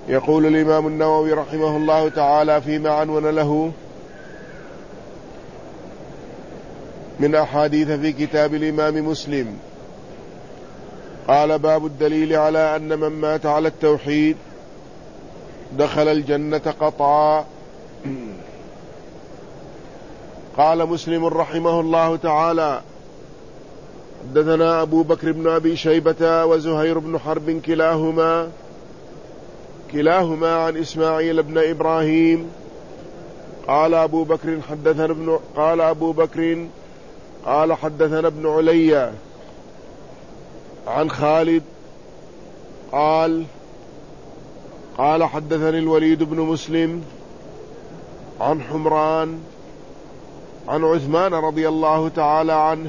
يقول الإمام النووي رحمه الله تعالى فيما عنون له من أحاديث في كتاب الإمام مسلم: قال: باب الدليل على أن من مات على التوحيد دخل الجنة قطعا. قال مسلم رحمه الله تعالى: حدثنا أبو بكر بن أبي شيبة وزهير بن حرب كلاهما عن إسماعيل بن إبراهيم. قال أبو بكر حدثنا ابن علي عن خالد قال حدثني الوليد بن مسلم عن حمران عن عثمان رضي الله تعالى عنه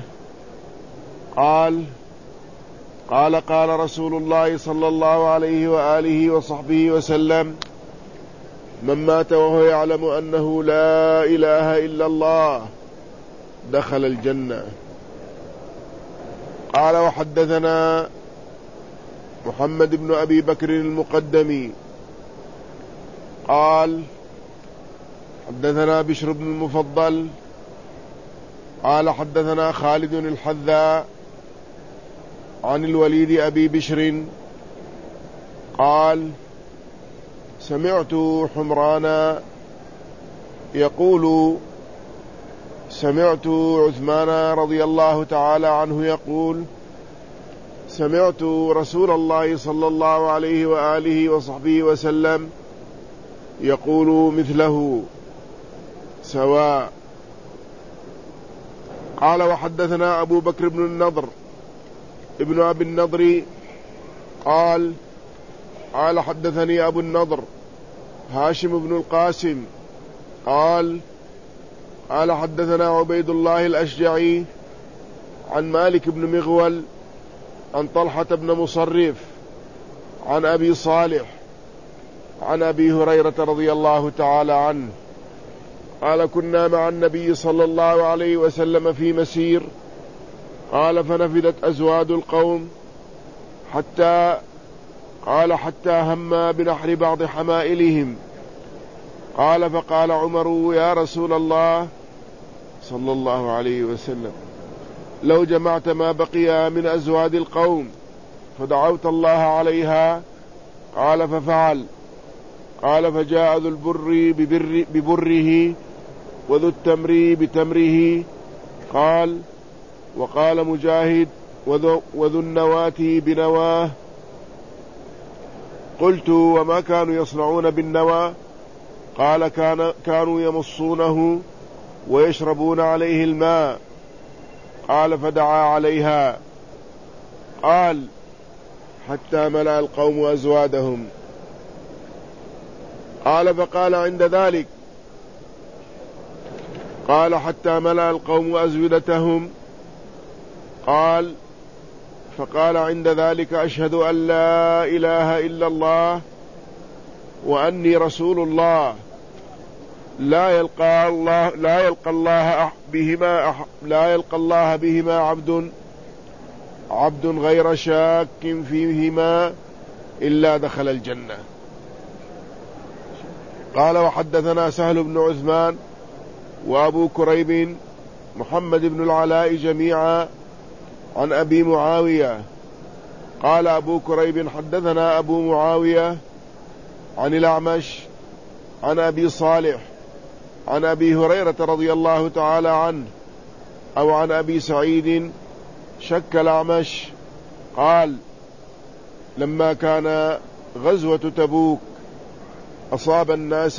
قال رسول الله صلى الله عليه وآله وصحبه وسلم: من مات وهو يعلم أنه لا إله إلا الله دخل الجنة. قال: وحدثنا محمد بن أبي بكر المقدمي قال حدثنا بشر بن المفضل قال حدثنا خالد الحذاء عن الوليد أبي بشر قال: سمعت حمران يقول: سمعت عثمان رضي الله تعالى عنه يقول: سمعت رسول الله صلى الله عليه وآله وصحبه وسلم يقول مثله سواء. قال: وحدثنا أبو بكر بن النضر ابن أبي النضر قال حدثني أبو النضر هاشم بن القاسم قال حدثنا عبيد الله الأشجعي عن مالك بن مغول عن طلحة بن مصرف عن أبي صالح عن أبي هريرة رضي الله تعالى عنه قال: كنا مع النبي صلى الله عليه وسلم في مسير. قال: فنفذت أزواد القوم حتى هم بنحر بعض حمائلهم. قال: فقال عمر: يا رسول الله صلى الله عليه وسلم، لو جمعت ما بقي من أزواد القوم فدعوت الله عليها. قال: ففعل. قال: فجاء ذو البر ببره وذو التمر بتمره. قال: وقال مجاهد: وذو النواة بنواه. قلت: وما كانوا يصنعون بالنوى؟ قال: كانوا يمصونه ويشربون عليه الماء. قال: فدعا عليها. قال: حتى ملأ القوم أزوادهم. قال: فقال عند ذلك. قال: حتى ملأ القوم أزودتهم. قال: فقال عند ذلك: أشهد أن لا إله إلا الله وأني رسول الله. لا يلقى الله بهما عبد غير شاك فيهما إلا دخل الجنة. قال: وحدثنا سهل بن عثمان وأبو كريب محمد بن العلاء جميعا عن أبي معاوية. قال أبو كريب: حدثنا أبو معاوية عن الأعمش عن أبي صالح عن أبي هريرة رضي الله تعالى عنه أو عن أبي سعيد، شك الأعمش. قال: لما كان غزوة تبوك أصاب الناس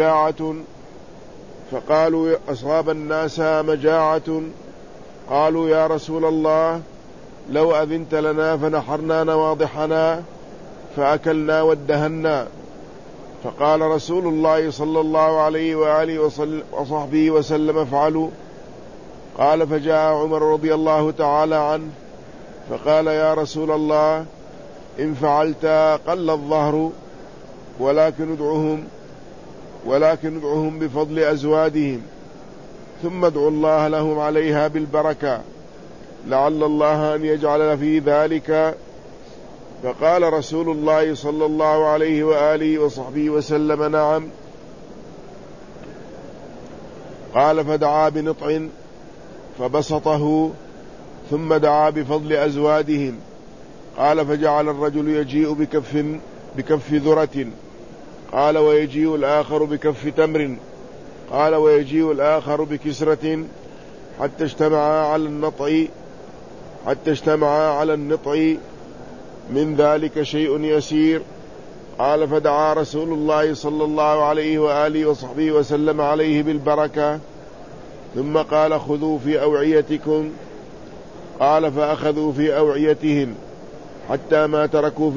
مجاعة قالوا: يا رسول الله، لو أذنت لنا فنحرنا نواضحنا فأكلنا وادهنا. فقال رسول الله صلى الله عليه وآله وصحبه وسلم: افعلوا. قال: فجاء عمر رضي الله تعالى عنه فقال: يا رسول الله، إن فعلت قل الظهر، ولكن ادعهم بفضل أزوادهم، ثم ادعوا الله لهم عليها بالبركة، لعل الله أن يجعل في ذلك فقال رسول الله صلى الله عليه وآله وصحبه وسلم: نعم. قال: فدعا بنطع فبسطه ثم دعا بفضل أزوادهم. قال: فجعل الرجل يجيء بكف ذرة. قال: ويجيء الآخر بكف تمر. قال: ويجيء الآخر بكسرة حتى اجتمعا على النطع من ذلك شيء يسير. قال: فدعا رسول الله صلى الله عليه وآله وصحبه وسلم عليه بالبركة، ثم قال: خذوا في أوعيتكم. قال: فأخذوا في أوعيتهم حتى ما تركوا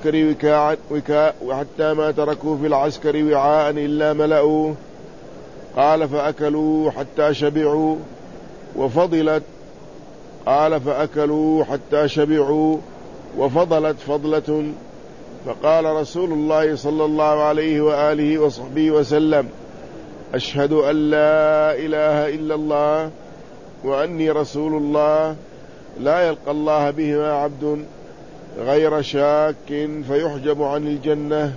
في العسكر وعاء إلا ملأوه. قال: فأكلوا حتى شبعوا وفضلت. قال: فأكلوا حتى شبعوا وفضلت فضلة. فقال رسول الله صلى الله عليه وآله وصحبه وسلم: أشهد أن لا إله إلا الله وأني رسول الله، لا يلقى الله بهما عبد غير شاك فيحجب عن الجنة.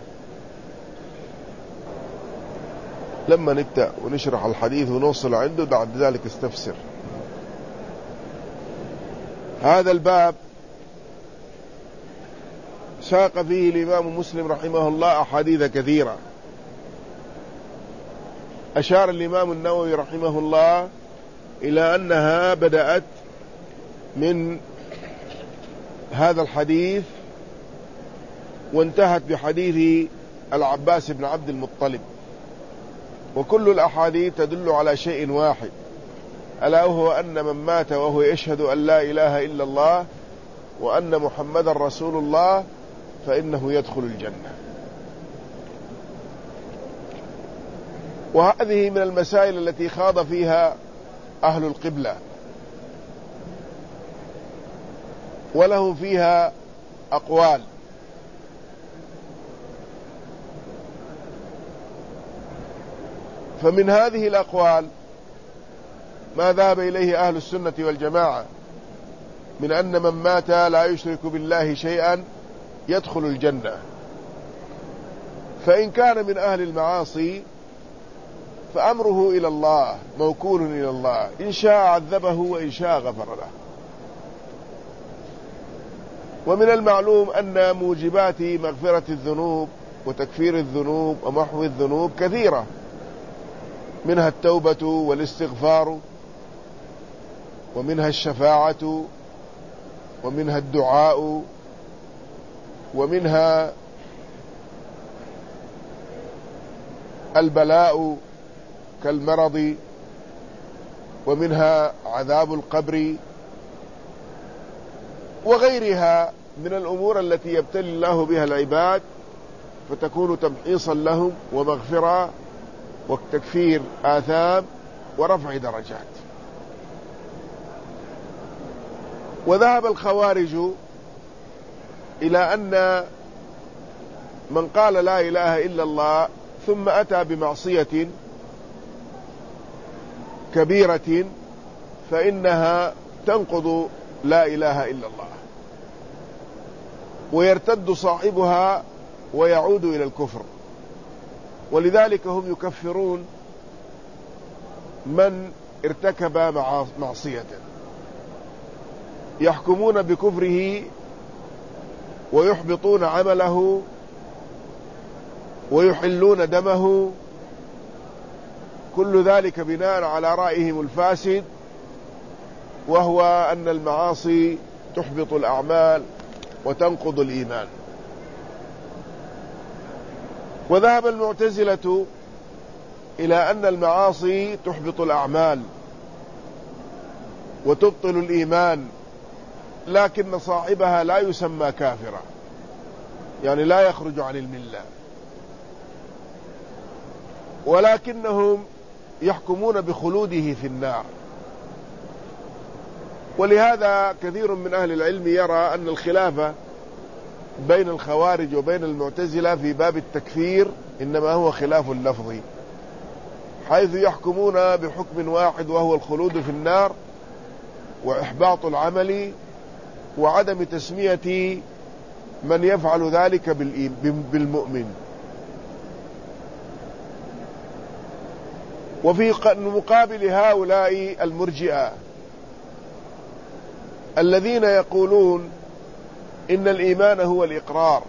لما نبدأ ونشرح الحديث ونوصل عنده بعد ذلك استفسر. هذا الباب ساق فيه الإمام مسلم رحمه الله أحاديث كثيرة. أشار الإمام النووي رحمه الله إلى أنها بدأت من هذا الحديث وانتهت بحديث العباس بن عبد المطلب، وكل الأحاديث تدل على شيء واحد، ألا وهو أن من مات وهو يشهد أن لا إله إلا الله وأن محمدا رسول الله فإنه يدخل الجنة. وهذه من المسائل التي خاض فيها أهل القبلة، ولهم فيها أقوال. فمن هذه الأقوال ما ذهب إليه أهل السنة والجماعة من أن من مات لا يشرك بالله شيئا يدخل الجنة، فإن كان من أهل المعاصي فأمره إلى الله، موكول إلى الله، إن شاء عذبه وإن شاء غفر له. ومن المعلوم أن موجبات مغفرة الذنوب وتكفير الذنوب ومحو الذنوب كثيرة، منها التوبة والاستغفار، ومنها الشفاعة، ومنها الدعاء، ومنها البلاء كالمرض، ومنها عذاب القبر، وغيرها من الأمور التي يبتلي الله بها العباد فتكون تمحيصا لهم ومغفرة وتكفير آثام ورفع درجات. وذهب الخوارج إلى أن من قال لا إله إلا الله ثم أتى بمعصية كبيرة فإنها تنقض لا إله إلا الله، ويرتد صاحبها ويعود إلى الكفر. ولذلك هم يكفرون من ارتكب معصية، يحكمون بكفره ويحبطون عمله ويحلون دمه، كل ذلك بناء على رأيهم الفاسد، وهو أن المعاصي تحبط الأعمال وتنقض الإيمان. وذهب المعتزلة إلى أن المعاصي تحبط الأعمال وتبطل الإيمان، لكن صاحبها لا يسمى كافرا، يعني لا يخرج عن الملة، ولكنهم يحكمون بخلوده في النار. ولهذا كثير من أهل العلم يرى أن الخلافة بين الخوارج وبين المعتزلة في باب التكفير إنما هو خلاف لفظي، حيث يحكمون بحكم واحد وهو الخلود في النار وإحباط العمل وعدم تسمية من يفعل ذلك بالمؤمن. وفي مقابل هؤلاء المرجئة الذين يقولون إن الإيمان هو الإقرار،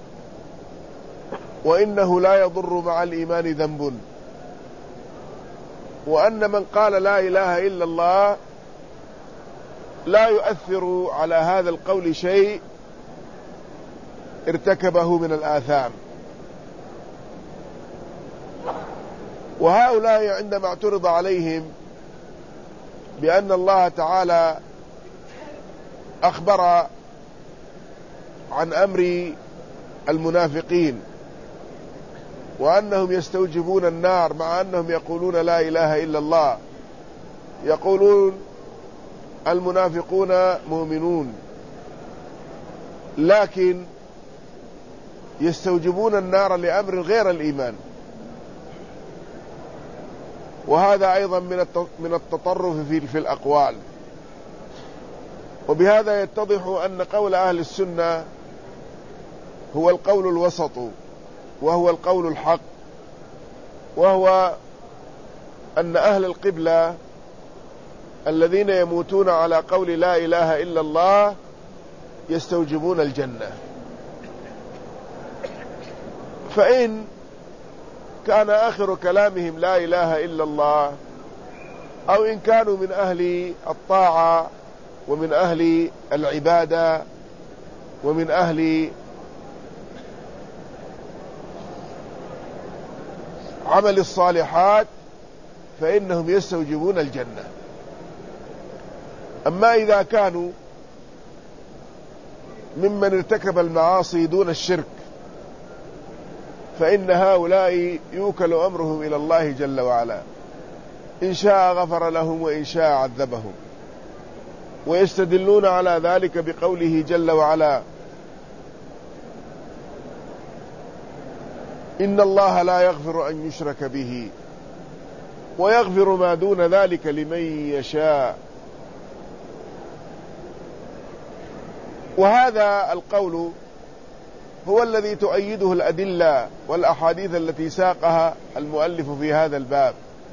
وإنه لا يضر مع الإيمان ذنب، وأن من قال لا إله إلا الله لا يؤثر على هذا القول شيء ارتكبه من الآثام. وهؤلاء عندما اعترض عليهم بأن الله تعالى أخبر عن أمر المنافقين وأنهم يستوجبون النار مع أنهم يقولون لا إله إلا الله، يقولون المنافقون مؤمنون لكن يستوجبون النار لأمر غير الإيمان. وهذا أيضا من التطرف في الأقوال. وبهذا يتضح أن قول أهل السنة هو القول الوسط، وهو القول الحق، وهو أن أهل القبلة الذين يموتون على قول لا إله إلا الله يستوجبون الجنة. فإن كان آخر كلامهم لا إله إلا الله، أو إن كانوا من أهل الطاعة ومن أهل العبادة ومن أهل عمل الصالحات، فإنهم يستوجبون الجنة. أما إذا كانوا ممن ارتكب المعاصي دون الشرك، فإن هؤلاء يوكل أمرهم إلى الله جل وعلا، إن شاء غفر لهم وإن شاء عذبهم. ويستدلون على ذلك بقوله جل وعلا: إن الله لا يغفر أن يشرك به ويغفر ما دون ذلك لمن يشاء. وهذا القول هو الذي تؤيده الأدلة والأحاديث التي ساقها المؤلف في هذا الباب.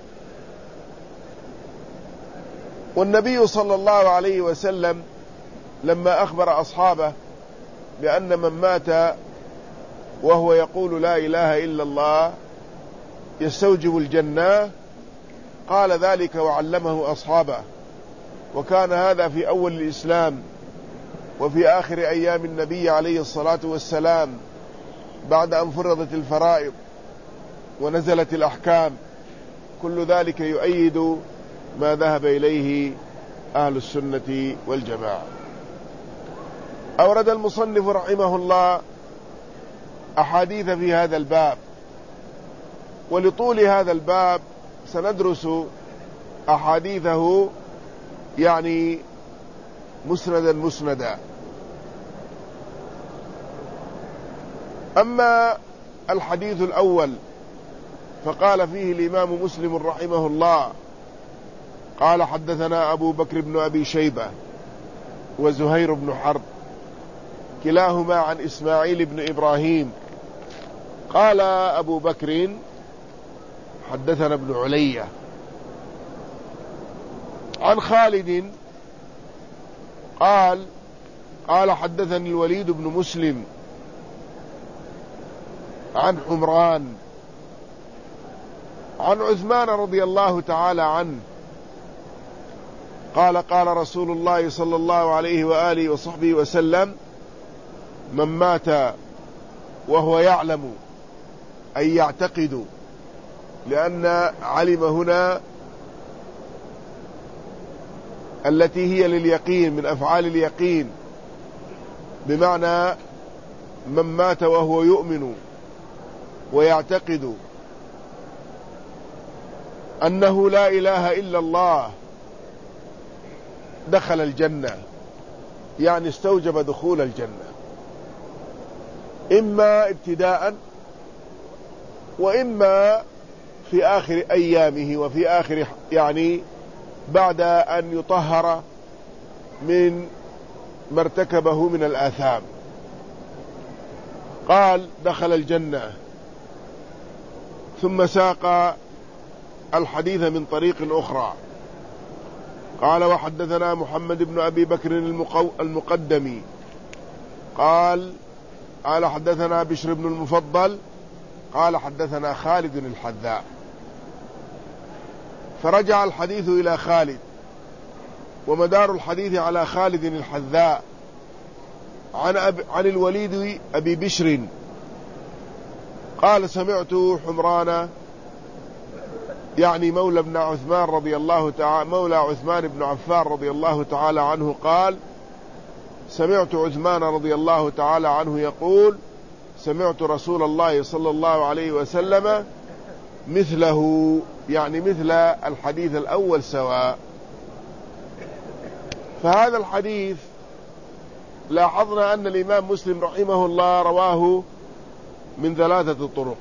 والنبي صلى الله عليه وسلم لما أخبر أصحابه بأن من مات وهو يقول لا إله إلا الله يستوجب الجنة، قال ذلك وعلمه أصحابه. وكان هذا في أول الإسلام وفي آخر أيام النبي عليه الصلاة والسلام، بعد أن فرضت الفرائض ونزلت الأحكام. كل ذلك يؤيد ما ذهب إليه أهل السنة والجماعة. أورد المصنف رحمه الله أحاديث في هذا الباب، ولطول هذا الباب سندرس أحاديثه يعني مسندا. أما الحديث الأول فقال فيه الإمام مسلم رحمه الله: قال حدثنا أبو بكر بن أبي شيبة وزهير بن حرب كلاهما عن إسماعيل بن إبراهيم. قال أبو بكر حدثنا ابن علية عن خالد قال حدثني الوليد بن مسلم عن حمران عن عثمان رضي الله تعالى عنه قال رسول الله صلى الله عليه وآله وصحبه وسلم: من مات وهو يعلم أي يعتقد، لأن علم هنا التي هي لليقين من أفعال اليقين، بمعنى من مات وهو يؤمن ويعتقد أنه لا إله إلا الله دخل الجنة، يعني استوجب دخول الجنة، إما ابتداء وإما في آخر أيامه، وفي آخر يعني بعد أن يطهر من ما ارتكبه من الآثام. قال دخل الجنة. ثم ساق الحديث من طريق أخرى. قال وحدثنا محمد بن أبي بكر المقدمي قال حدثنا بشر بن المفضل قال حدثنا خالد الحذاء. فرجع الحديث إلى خالد، ومدار الحديث على خالد الحذاء عن الوليد أبي بشر قال سمعت حمران يعني مولى بن عثمان رضي الله تعالى مولى عثمان بن عفان رضي الله تعالى عنه قال سمعت عثمان رضي الله تعالى عنه يقول سمعت رسول الله صلى الله عليه وسلم مثله، يعني مثل الحديث الأول سواء. فهذا الحديث لاحظنا أن الإمام مسلم رحمه الله رواه من 3 طرق،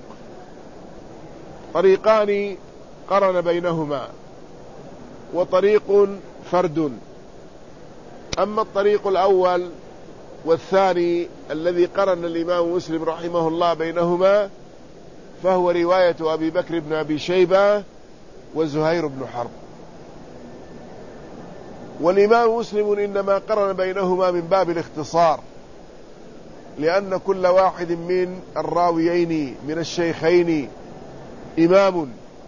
طريقان قرن بينهما وطريق فرد. أما الطريق الأول والثاني الذي قرن الإمام مسلم رحمه الله بينهما فهو رواية أبي بكر بن أبي شيبة وزهير بن حرب. والإمام مسلم إنما قرن بينهما من باب الاختصار، لأن كل واحد من الراويين من الشيخين إمام.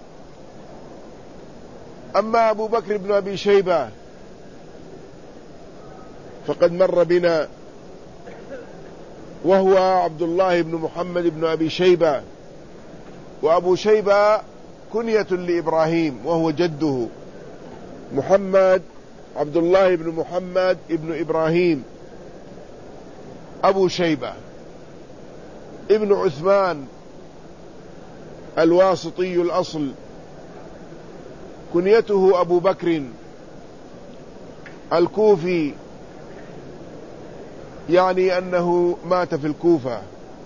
أما أبو بكر بن أبي شيبة فقد مر بنا، وهو عبد الله بن محمد بن أبي شيبة، وأبو شيبة كنية لإبراهيم وهو جده محمد عبد الله بن محمد بن إبراهيم أبو شيبة ابن عثمان الواسطي الأصل، كنيته أبو بكر الكوفي، يعني أنه مات في الكوفة.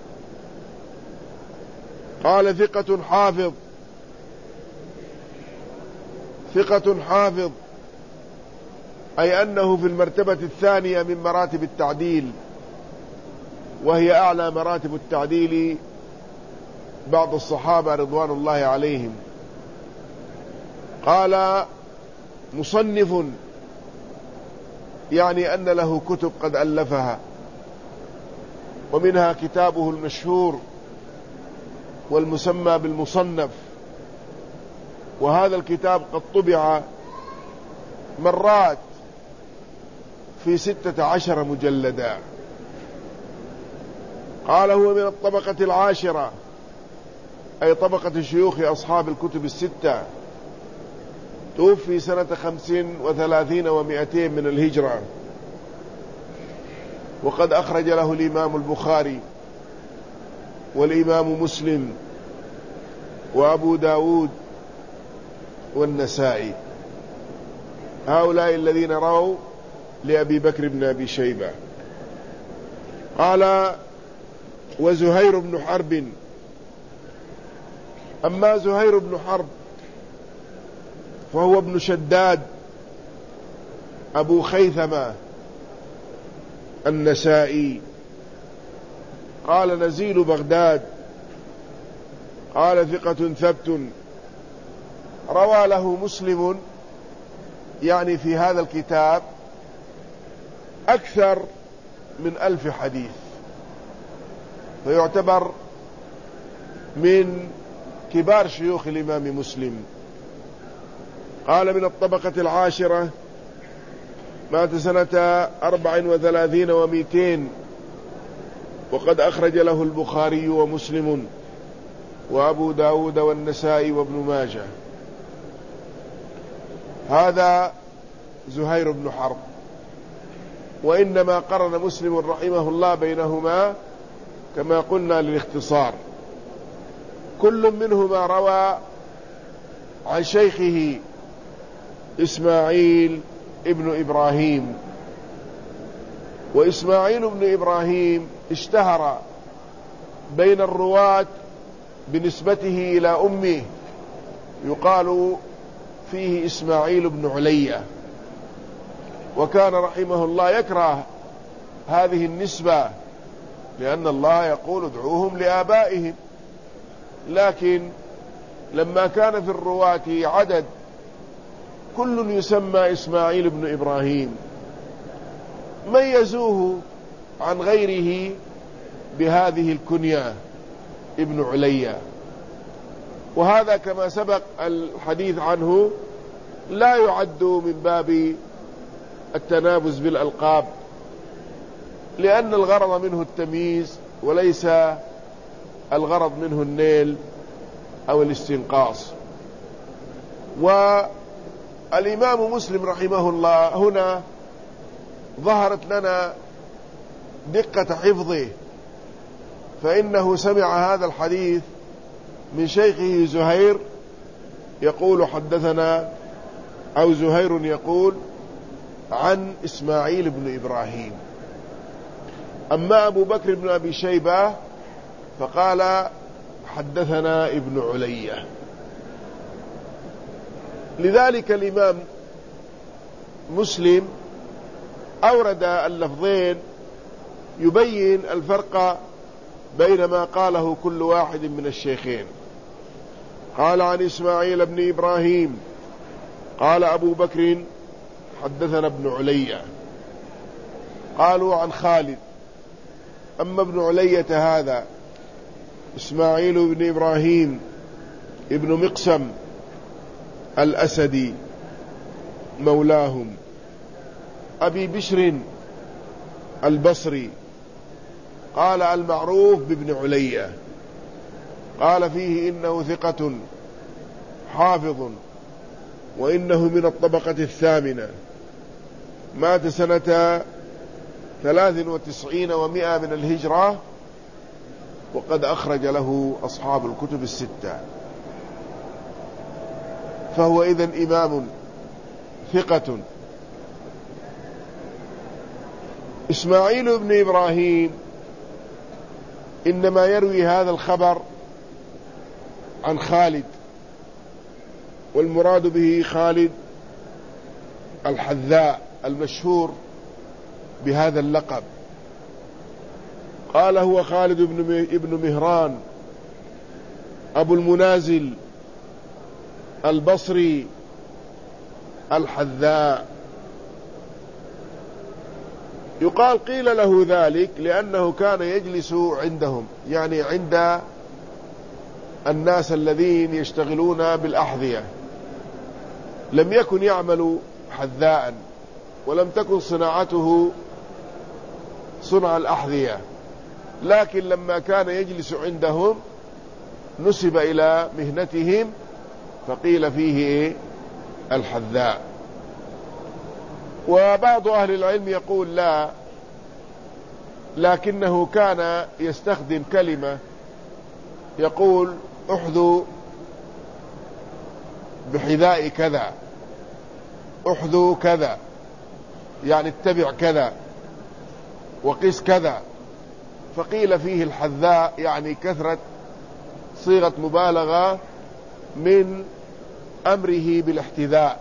قال ثقة حافظ، ثقة حافظ أي أنه في المرتبة الثانية من مراتب التعديل، وهي أعلى مراتب التعديل بعض الصحابة رضوان الله عليهم. قال مصنف، يعني أن له كتب قد ألفها، ومنها كتابه المشهور والمسمى بالمصنف، وهذا الكتاب قد طبع مرات في 16 مجلدا. قال هو من الطبقة العاشرة، أي طبقة شيوخ أصحاب الكتب الستة، توفي سنة 35 و200 من الهجرة، وقد أخرج له الإمام البخاري والإمام مسلم وأبو داود والنسائي، هؤلاء الذين رووا لأبي بكر بن أبي شيبة. قال وزهير بن حرب. أما زهير بن حرب فهو ابن شداد أبو خيثمة النسائي، قال نزيل بغداد، قال ثقة ثبت، روى له مسلم يعني في هذا الكتاب أكثر من 1000 حديث، فيعتبر من كبار شيوخ الإمام مسلم. قال من الطبقة العاشرة، مات سنة 34 و200، وقد أخرج له البخاري ومسلم وأبو داود والنسائي وابن ماجه. هذا زهير بن حرب، وإنما قرن مسلم رحمه الله بينهما كما قلنا للاختصار. كل منهما روى عن شيخه إسماعيل ابن إبراهيم، وإسماعيل بن إبراهيم اشتهر بين الرواة بنسبته إلى أمه، يقال فيه إسماعيل بن علية، وكان رحمه الله يكره هذه النسبة لأن الله يقول ادعوهم لآبائهم، لكن لما كان في الرواة عدد كل يسمى إسماعيل بن إبراهيم ميزوه عن غيره بهذه الكنية ابن عليا، وهذا كما سبق الحديث عنه لا يعد من باب التنابز بالألقاب، لأن الغرض منه التمييز وليس الغرض منه النيل أو الاستنقاص. والإمام مسلم رحمه الله هنا ظهرت لنا دقة حفظه، فإنه سمع هذا الحديث من شيخه زهير يقول حدثنا، أو زهير يقول عن إسماعيل بن إبراهيم. أما أبو بكر بن أبي شيبة فقال حدثنا ابن عليا. لذلك الإمام مسلم أورد اللفظين يبين الفرق بين ما قاله كل واحد من الشيخين. قال عن إسماعيل بن إبراهيم قال أبو بكر حدثنا ابن عليا، قالوا عن خالد. أما ابن علية هذا إسماعيل بن إبراهيم ابن مقسم الأسدي مولاهم أبي بشر البصري، قال المعروف بابن عليا، قال فيه إنه ثقة حافظ وإنه من الطبقة الثامنة، مات سنة 93 و100 من الهجرة، وقد أخرج له أصحاب الكتب الستة، فهو إذن إمام ثقة. إسماعيل بن إبراهيم إنما يروي هذا الخبر عن خالد، والمراد به خالد الحذاء المشهور بهذا اللقب. قال هو خالد ابن مهران أبو المنازل البصري الحذاء. يقال قيل له ذلك لأنه كان يجلس عندهم، يعني عند الناس الذين يشتغلون بالأحذية، لم يكن يعمل حذاء، ولم تكن صناعته صنع الأحذية، لكن لما كان يجلس عندهم نسب إلى مهنتهم فقيل فيه الحذاء. وبعض أهل العلم يقول لا، لكنه كان يستخدم كلمة يقول احذو بحذاء كذا، احذو كذا، يعني اتبع كذا وقس كذا، فقيل فيه الحذاء، يعني كثرة صيغة مبالغة من أمره بالاحتذاء،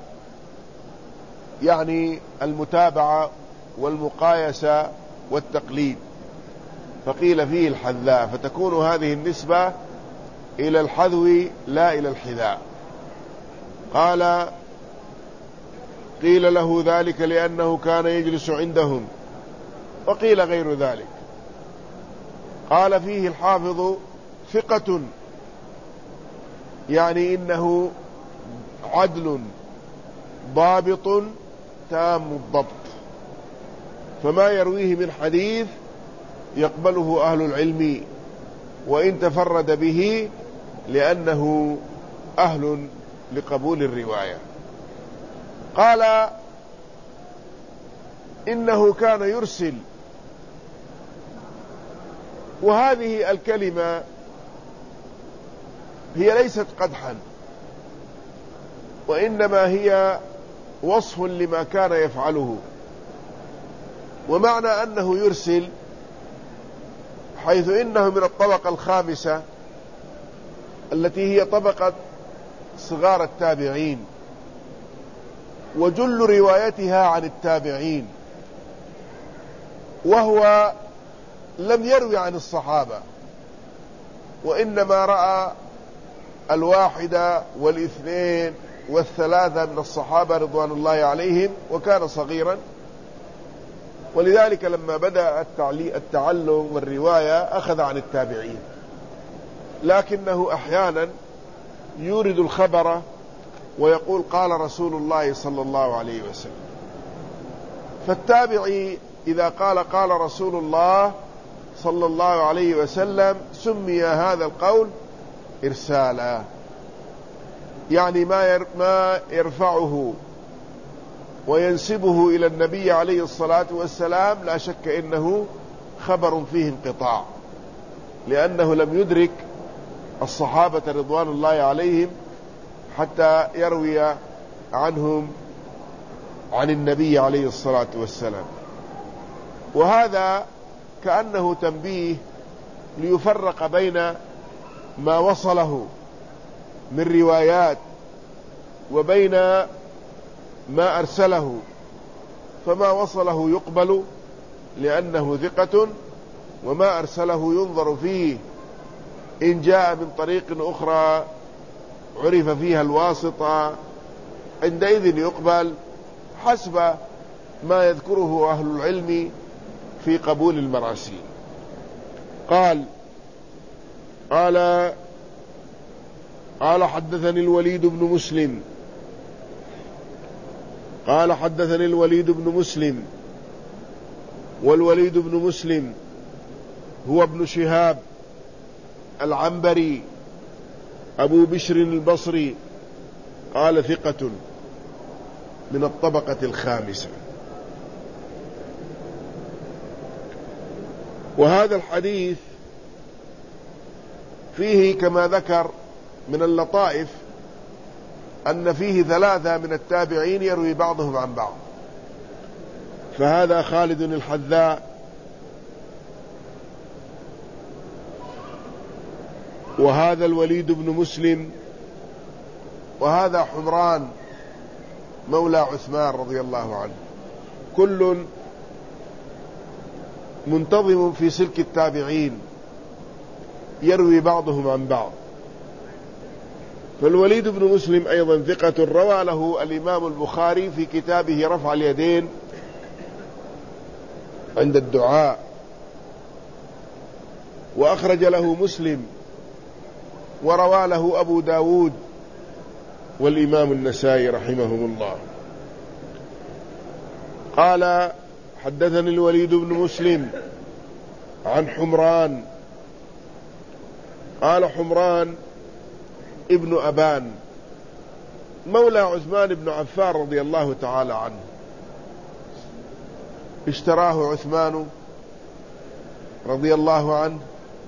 يعني المتابعة والمقايسة والتقليد، فقيل فيه الحذاء، فتكون هذه النسبة إلى الحذو لا إلى الحذاء. قال قيل له ذلك لأنه كان يجلس عندهم، وقيل غير ذلك. قال فيه الحافظ ثقة، يعني إنه عدل ضابط تام الضبط، فما يرويه من حديث يقبله أهل العلم وإن تفرد به، لأنه أهل لقبول الرواية. قال إنه كان يرسل، وهذه الكلمة هي ليست قدحا، وإنما هي وصف لما كان يفعله. ومعنى أنه يرسل حيث إنه من الطبقة الخامسة التي هي طبقة صغار التابعين، وجل روايتها عن التابعين، وهو لم يروي عن الصحابة، وإنما رأى الواحد والاثنين والثلاثة من الصحابة رضوان الله عليهم، وكان صغيرا، ولذلك لما بدأ التعلم والرواية أخذ عن التابعين، لكنه أحيانا يورد الخبر ويقول قال رسول الله صلى الله عليه وسلم. فالتابعي إذا قال رسول الله صلى الله عليه وسلم سمي هذا القول إرسالا، يعني ما يرفعه وينسبه إلى النبي عليه الصلاة والسلام لا شك إنه خبر فيه انقطاع، لأنه لم يدرك الصحابة رضوان الله عليهم حتى يروي عنهم عن النبي عليه الصلاة والسلام. وهذا كأنه تنبيه ليفرق بين ما وصله من روايات وبين ما أرسله. فما وصله يقبل لأنه ثقة، وما أرسله ينظر فيه، إن جاء من طريق أخرى عرف فيها الواسطة عندئذ يقبل حسب ما يذكره أهل العلم في قبول المراسيل. قال حدثني الوليد بن مسلم قال حدثني الوليد بن مسلم، والوليد بن مسلم هو ابن شهاب العنبري أبو بشر البصري، قال ثقة من الطبقة الخامسة. وهذا الحديث فيه كما ذكر من اللطائف أن فيه ثلاثة من التابعين يروي بعضهم عن بعض، فهذا خالد الحذاء، وهذا الوليد بن مسلم، وهذا حمران مولى عثمان رضي الله عنه، كل منتظم في سلك التابعين يروي بعضهم عن بعض. فالوليد بن مسلم أيضا ثقة، روى له الإمام البخاري في كتابه رفع اليدين عند الدعاء، وأخرج له مسلم، وروى له أبو داود والإمام النسائي رحمهم الله. قال حدثني الوليد بن مسلم عن حمران، قال حمران ابن أبان مولى عثمان بن عفان رضي الله تعالى عنه، اشتراه عثمان رضي الله عنه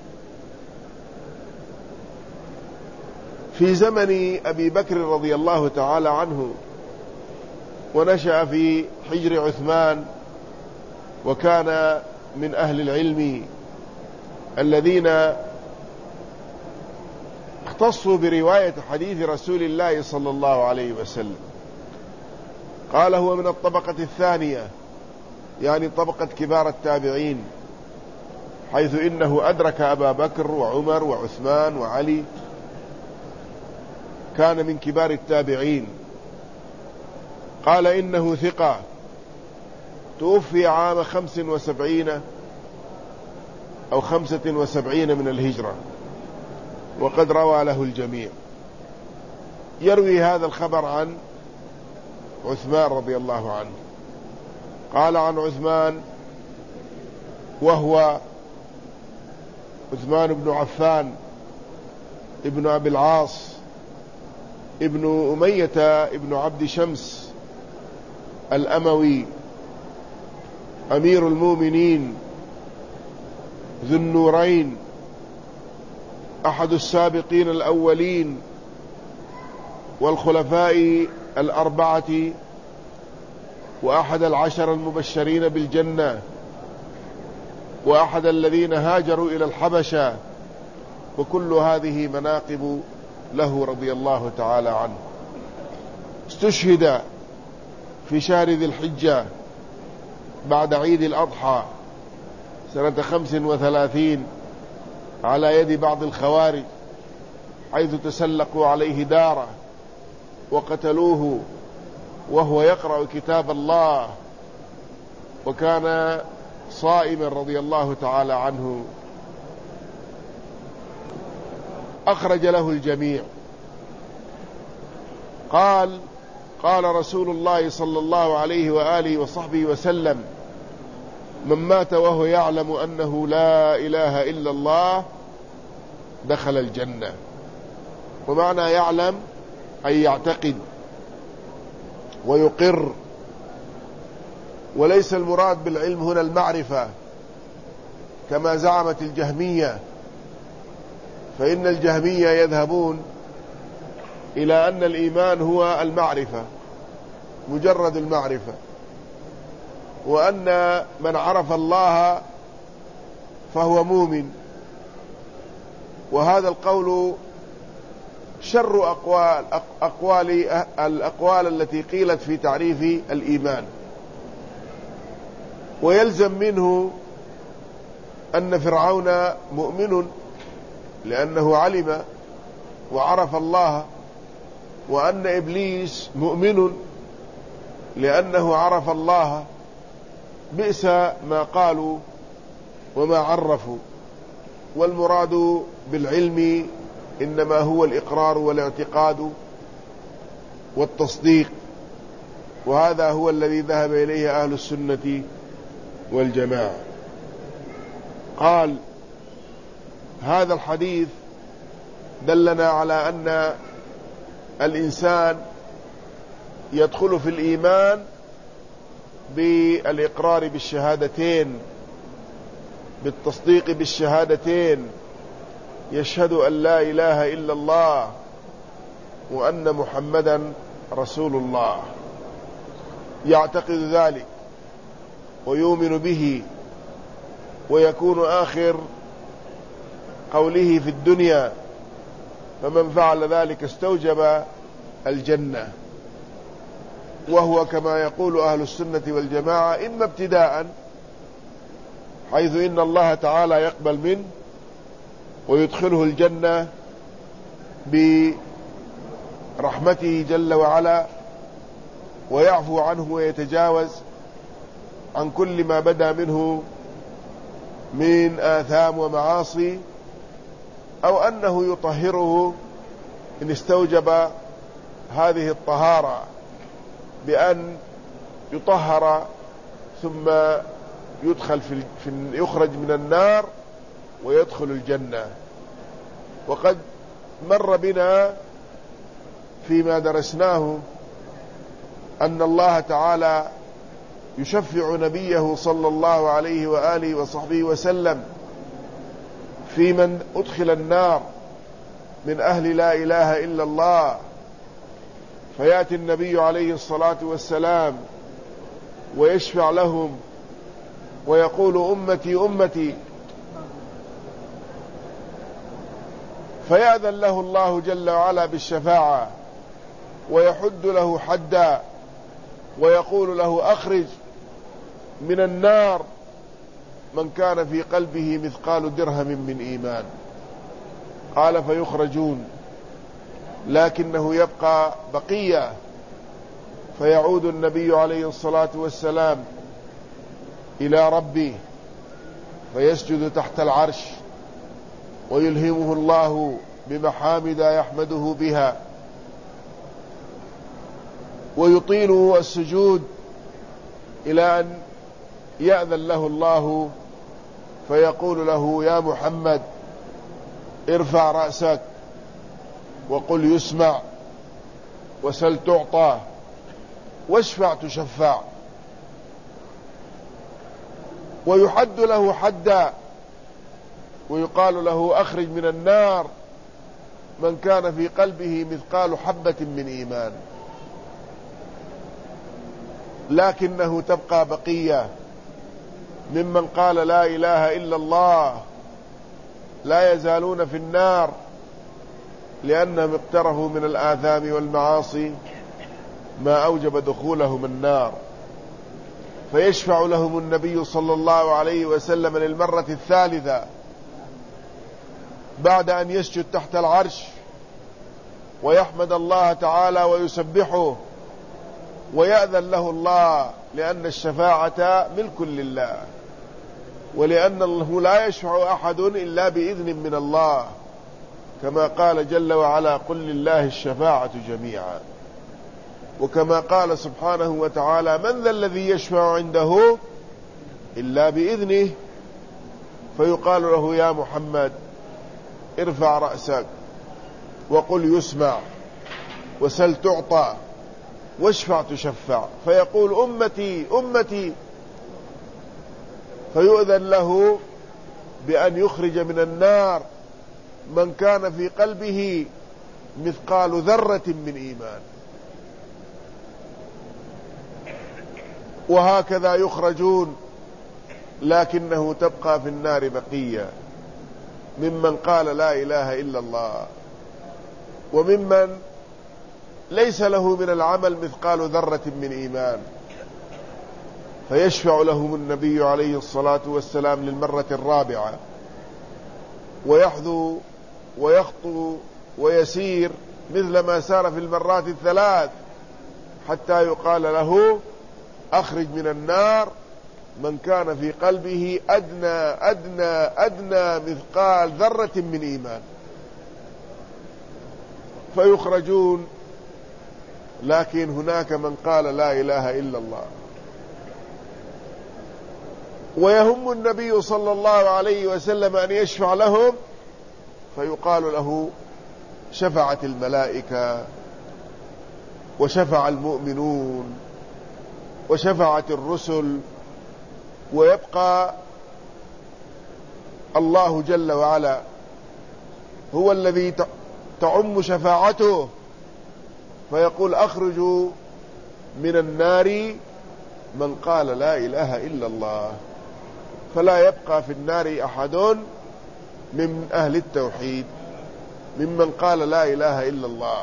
في زمن أبي بكر رضي الله تعالى عنه، ونشأ في حجر عثمان، وكان من أهل العلم الذين اختصوا برواية حديث رسول الله صلى الله عليه وسلم. قال هو من الطبقة الثانية، يعني طبقة كبار التابعين، حيث إنه أدرك أبا بكر وعمر وعثمان وعلي، كان من كبار التابعين. قال إنه ثقة، توفي عام 75 أو 75 من الهجرة، وقد روى له الجميع. يروي هذا الخبر عن عثمان رضي الله عنه. قال عن عثمان، وهو عثمان بن عفان ابن أبي العاص ابن أمية ابن عبد شمس الأموي، أمير المؤمنين ذو النورين، أحد السابقين الأولين والخلفاء الأربعة، وأحد العشر المبشرين بالجنة، وأحد الذين هاجروا إلى الحبشة، وكل هذه مناقب له رضي الله تعالى عنه. استشهد في شهر ذي الحجة بعد عيد الأضحى سنة 35 على يد بعض الخوارج، حيث تسلقوا عليه داره وقتلوه وهو يقرأ كتاب الله، وكان صائما رضي الله تعالى عنه. أخرج له الجميع. قال رسول الله صلى الله عليه وآله وصحبه وسلم: من مات وهو يعلم أنه لا إله إلا الله دخل الجنة. ومعنى يعلم أي يعتقد ويقر، وليس المراد بالعلم هنا المعرفة كما زعمت الجهمية، فإن الجهمية يذهبون إلى أن الإيمان هو المعرفة، مجرد المعرفة، وأن من عرف الله فهو مؤمن. وهذا القول شر الأقوال التي قيلت في تعريف الإيمان. ويلزم منه أن فرعون مؤمن لأنه علم وعرف الله، وأن إبليس مؤمن لأنه عرف الله. بئس ما قالوا وما عرفوا. والمراد بالعلم إنما هو الإقرار والاعتقاد والتصديق، وهذا هو الذي ذهب إليه أهل السنة والجماعة. قال: هذا الحديث دلنا على أن الإنسان يدخل في الإيمان بالإقرار بالشهادتين، بالتصديق بالشهادتين، يشهد أن لا إله إلا الله وأن محمدا رسول الله، يعتقد ذلك ويؤمن به، ويكون آخر قوله في الدنيا: فمن فعل ذلك استوجب الجنة. وهو كما يقول أهل السنة والجماعة إما ابتداء، حيث إن الله تعالى يقبل منه ويدخله الجنة برحمته جل وعلا، ويعفو عنه ويتجاوز عن كل ما بدا منه من آثام ومعاصي، أو أنه يطهره إن استوجب هذه الطهارة بأن يطهر ثم يخرج من النار ويدخل الجنة. وقد مر بنا فيما درسناه أن الله تعالى يشفع نبيه صلى الله عليه وآله وصحبه وسلم في من أدخل النار من أهل لا إله إلا الله، فيأتي النبي عليه الصلاة والسلام ويشفع لهم ويقول: أمتي أمتي، فيأذن له الله جل وعلا بالشفاعة ويحد له حدا ويقول له: أخرج من النار من كان في قلبه مثقال درهم من إيمان. قال: فيخرجون، لكنه يبقى بقية، فيعود النبي عليه الصلاة والسلام إلى ربه فيسجد تحت العرش، ويلهمه الله بمحامد يحمده بها، ويطيله السجود إلى أن يأذن له الله فيقول له: يا محمد، ارفع رأسك وقل يسمع، وسل تعطى، واشفع تشفع. ويحد له حدا ويقال له: أخرج من النار من كان في قلبه مثقال حبة من إيمان. لكنه تبقى بقية ممن قال لا إله إلا الله لا يزالون في النار، لأنهم اقترفوا من الآثام والمعاصي ما أوجب دخولهم النار. فيشفع لهم النبي صلى الله عليه وسلم للمرة الثالثة بعد أن يسجد تحت العرش ويحمد الله تعالى ويسبحه ويأذن له الله، لأن الشفاعة ملك لله، ولأنه لا يشفع أحد إلا بإذن من الله، كما قال جل وعلا: قل لله الشفاعة جميعا. وكما قال سبحانه وتعالى: من ذا الذي يشفع عنده إلا بإذنه. فيقال له: يا محمد ارفع رأسك وقل يسمع، وسل تعطى، واشفع تشفع. فيقول: أمتي أمتي، فيؤذن له بأن يخرج من النار من كان في قلبه مثقال ذرة من إيمان. وهكذا يخرجون، لكنه تبقى في النار بقية ممن قال لا إله إلا الله، وممن ليس له من العمل مثقال ذرة من إيمان. فيشفع لهم النبي عليه الصلاة والسلام للمرة الرابعة، ويحذو ويخطو ويسير مثل ما سار في المرات الثلاث، حتى يقال له: أخرج من النار من كان في قلبه أدنى مثقال ذرة من إيمان. فيخرجون، لكن هناك من قال لا إله إلا الله. ويهم النبي صلى الله عليه وسلم أن يشفع لهم، فيقال له: شفعت الملائكة، وشفع المؤمنون، وشفعت الرسل، ويبقى الله جل وعلا هو الذي تعم شفاعته، فيقول: أخرجوا من النار من قال لا إله إلا الله. فلا يبقى في النار أحد من أهل التوحيد ممن قال لا إله إلا الله.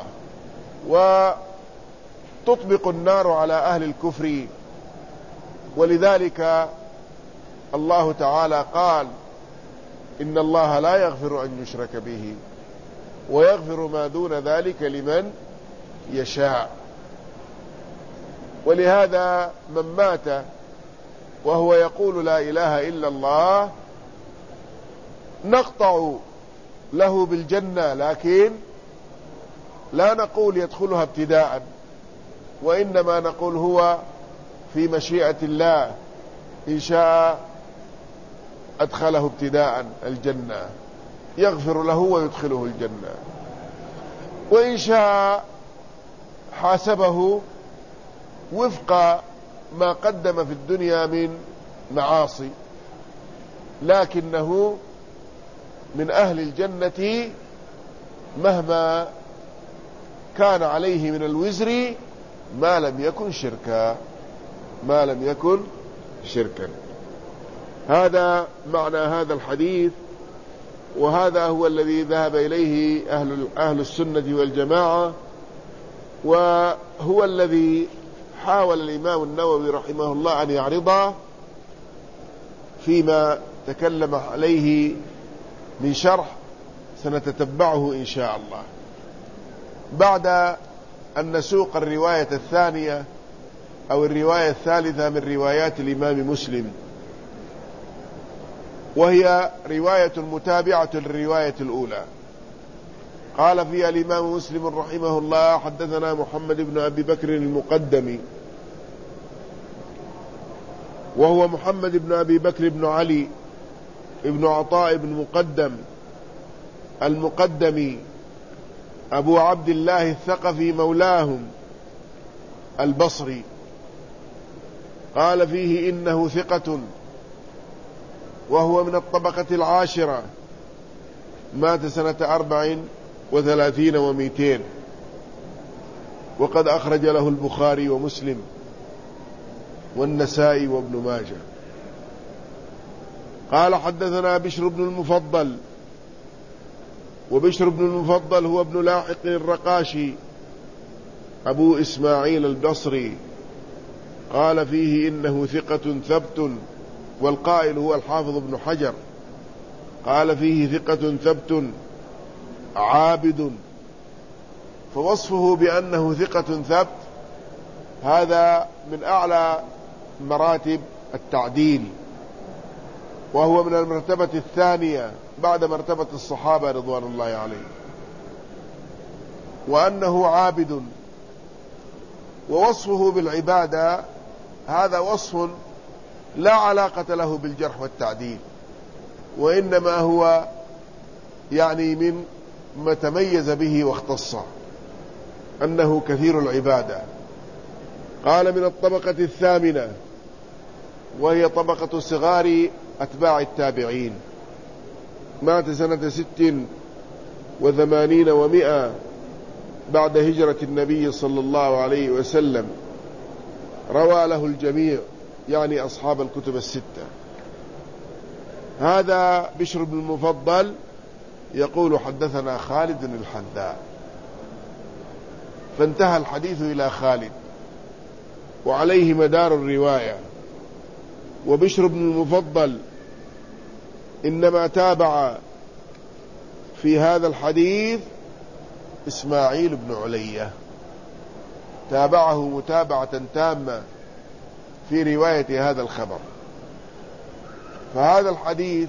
وتطبق النار على أهل الكفر، ولذلك الله تعالى قال: إن الله لا يغفر أن يشرك به ويغفر ما دون ذلك لمن يشاء. ولهذا من مات وهو يقول لا إله إلا الله نقطع له بالجنة، لكن لا نقول يدخلها ابتداء، وإنما نقول هو في مشيئة الله، إن شاء أدخله ابتداء الجنة، يغفر له ويدخله الجنة، وإن شاء حاسبه وفق ما قدم في الدنيا من معاصي، لكنه من أهل الجنة مهما كان عليه من الوزر ما لم يكن شركا. هذا معنى هذا الحديث، وهذا هو الذي ذهب إليه أهل السنة والجماعة، وهو الذي حاول الإمام النووي رحمه الله أن يعرضه فيما تكلم عليه من شرح سنتتبعه إن شاء الله، بعد أن نسوق الرواية الثانية أو الرواية الثالثة من روايات الإمام مسلم، وهي رواية متابعة للرواية الأولى. قال فيها الإمام مسلم رحمه الله: حدثنا محمد بن أبي بكر المقدمي، وهو محمد بن أبي بكر بن علي ابن عطاء بن مقدم المقدمي أبو عبد الله الثقفي مولاهم البصري. قال فيه: إنه ثقة، وهو من الطبقة العاشرة، مات سنة 34 و200، وقد أخرج له البخاري ومسلم والنسائي وابن ماجه. قال: حدثنا بشر بن المفضل، وبشر بن المفضل هو ابن لاحق الرقاشي أبو إسماعيل البصري، قال فيه إنه ثقة ثبت، والقائل هو الحافظ ابن حجر، قال فيه ثقة ثبت عابد. فوصفه بأنه ثقة ثبت هذا من أعلى مراتب التعديل، وهو من المرتبة الثانية بعد مرتبة الصحابة رضوان الله عليهم. وأنه عابد، ووصفه بالعبادة هذا وصف لا علاقة له بالجرح والتعديل، وإنما هو يعني من ما تميز به واختص، أنه كثير العبادة. قال من الطبقة الثامنة، وهي طبقة صغار أتباع التابعين، مات سنة 86 و100 بعد هجرة النبي صلى الله عليه وسلم، روى له الجميع يعني أصحاب الكتب الستة. هذا بشر بن المفضل يقول حدثنا خالد الحذاء، فانتهى الحديث إلى خالد وعليه مدار الرواية. وبشر بن المفضل إنما تابع في هذا الحديث إسماعيل بن علية، تابعه متابعة تامة في رواية هذا الخبر. فهذا الحديث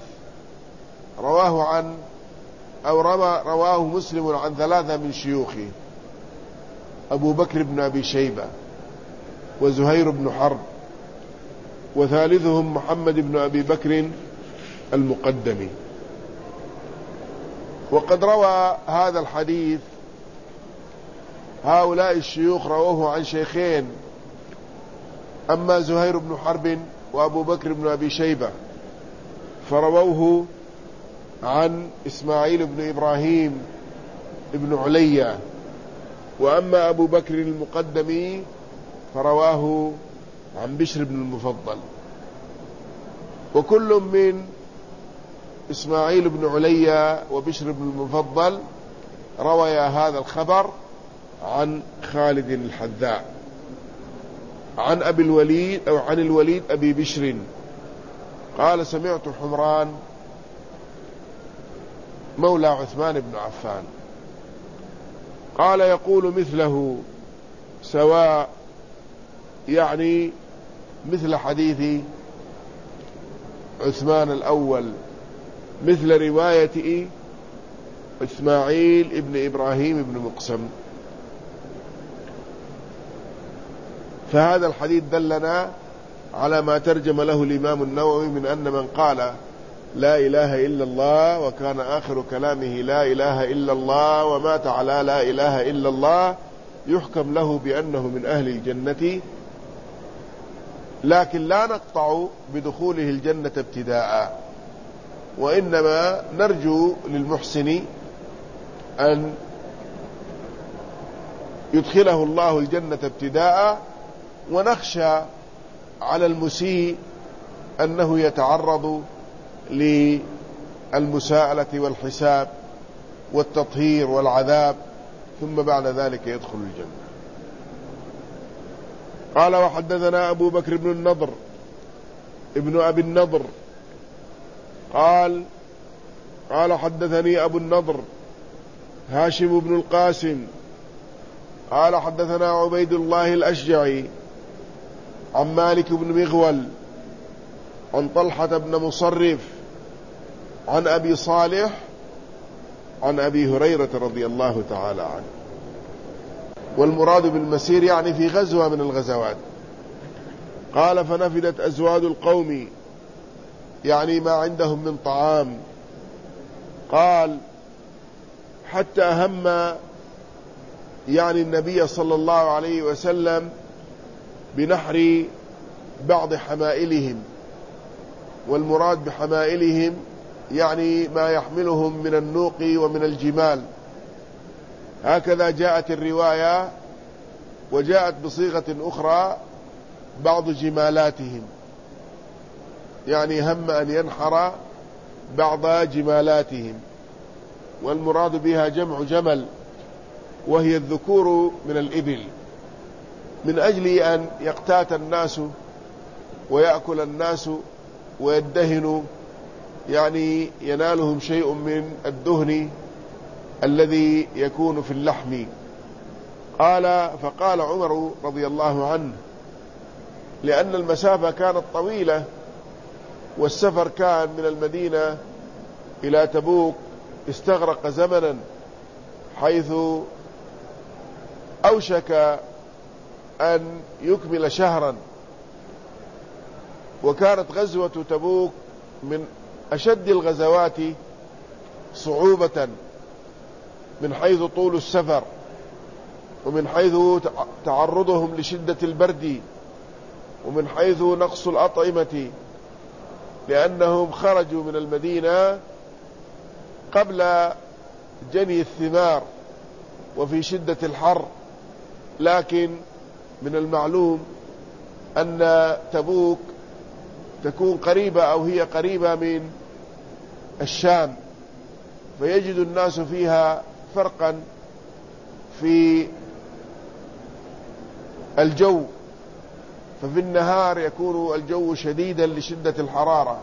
رواه مسلم عن 3 من شيوخه: أبو بكر بن أبي شيبة، وزهير بن حرب، وثالثهم محمد بن أبي بكر المقدمي. وقد روى هذا الحديث هؤلاء الشيوخ رووه عن شيخين: أما زهير بن حرب وأبو بكر بن أبي شيبة فرووه عن إسماعيل بن إبراهيم بن علية، وأما أبو بكر المقدمي فرواه عن بشر بن المفضل. وكل من إسماعيل بن علية وبشر بن المفضل رويا هذا الخبر عن خالد الحذاء عن أبي الوليد أو عن الوليد أبي بشر قال: سمعت حمران مولى عثمان بن عفان قال يقول مثله سواء، يعني مثل حديث عثمان الأول، مثل رواية إسماعيل ابن إبراهيم بن مقسم. فهذا الحديث دلنا على ما ترجم له الإمام النووي من أن من قال لا إله إلا الله وكان آخر كلامه لا إله إلا الله ومات على لا إله إلا الله يحكم له بأنه من أهل الجنة، لكن لا نقطع بدخوله الجنة ابتداء، وإنما نرجو للمحسن أن يدخله الله الجنة ابتداء، ونخشى على المسيء أنه يتعرض للمساءلة والحساب والتطهير والعذاب ثم بعد ذلك يدخل الجنة. قال: وحدثنا أبو بكر بن النضر ابن أبي النضر قال حدثني أبو النضر هاشم بن القاسم قال حدثنا عبيد الله الأشجعي عن مالك بن مغول عن طلحة بن مصرف عن أبي صالح عن أبي هريرة رضي الله تعالى عنه. والمراد بالمسير يعني في غزوة من الغزوات. قال: فنفدت أزواد القوم، يعني ما عندهم من طعام. قال: حتى هم يعني النبي صلى الله عليه وسلم بنحر بعض حمائلهم، والمراد بحمائلهم يعني ما يحملهم من النوق ومن الجمال، هكذا جاءت الرواية، وجاءت بصيغة أخرى بعض جمالاتهم، يعني هم أن ينحر بعض جمالاتهم، والمراد بها جمع جمل، وهي الذكور من الإبل، من أجل أن يقتات الناس ويأكل الناس ويدهنوا، يعني ينالهم شيء من الدهن الذي يكون في اللحم. فقال عمر رضي الله عنه: لأن المسافة كانت طويلة والسفر كان من المدينة إلى تبوك استغرق زمنا، حيث أوشك أن يكمل شهرا، وكانت غزوة تبوك من أشد الغزوات صعوبة من حيث طول السفر، ومن حيث تعرضهم لشدة البرد، ومن حيث نقص الأطعمة، لأنهم خرجوا من المدينة قبل جني الثمار وفي شدة الحر. لكن من المعلوم أن تبوك تكون قريبة أو هي قريبة من الشام، فيجد الناس فيها فرقا في الجو، ففي النهار يكون الجو شديدا لشدة الحرارة،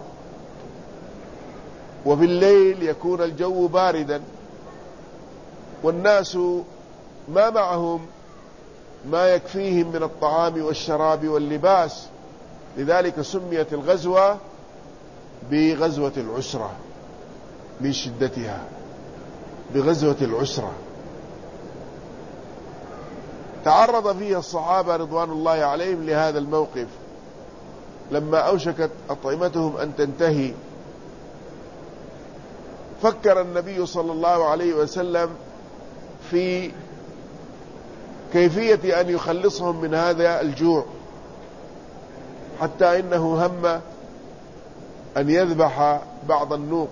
وفي الليل يكون الجو باردا، والناس ما معهم ما يكفيهم من الطعام والشراب واللباس. لذلك سميت الغزوة بغزوة العسرة من شدتها، بغزوة العسرة. تعرض فيها الصحابة رضوان الله عليهم لهذا الموقف لما أوشكت أطعمتهم أن تنتهي. فكر النبي صلى الله عليه وسلم في كيفية أن يخلصهم من هذا الجوع، حتى إنه هم أن يذبح بعض النوق،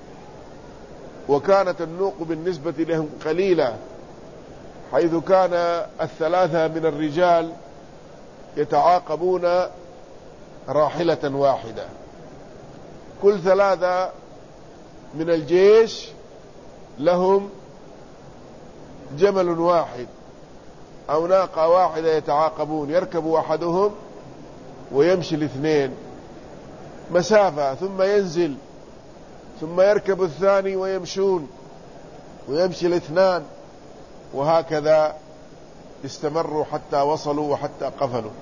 وكانت النوق بالنسبة لهم قليلة، حيث كان 3 من الرجال يتعاقبون راحلة واحدة، كل 3 من الجيش لهم جمل واحد أو ناقة واحدة يتعاقبون، يركب أحدهم ويمشي 2 مسافة، ثم ينزل، ثم يركب الثاني ويمشون ويمشي 2، وهكذا استمروا حتى وصلوا وحتى قفلوا.